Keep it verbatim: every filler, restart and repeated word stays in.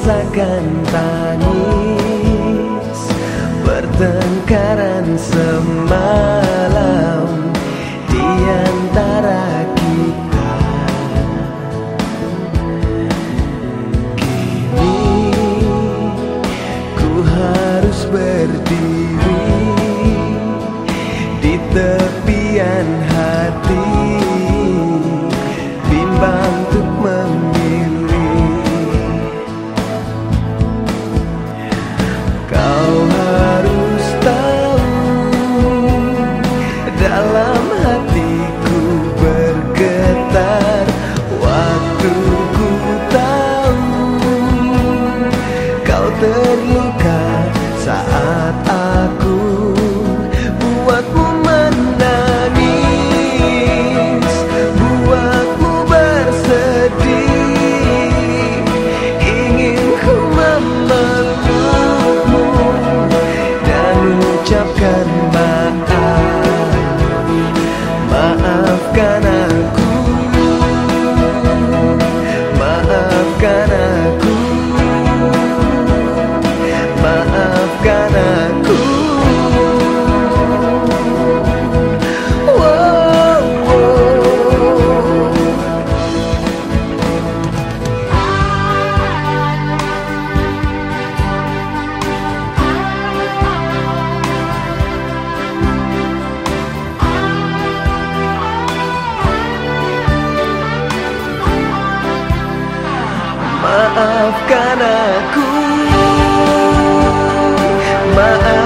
rasakan tangis pertengkaran semalam di antara kita. Kini ku harus berdiri di tepian hati, bimbang untuk memilih. Kau harus tahu, dalam hatiku bergetar waktu ku tahu kau terluka saat aku buatmu menangis, buatmu bersedih. Ingin ku memelukmu dan ucapkan maaf, maafkan aku, maafkan aku, maafkan aku. Maafkan aku, maafkan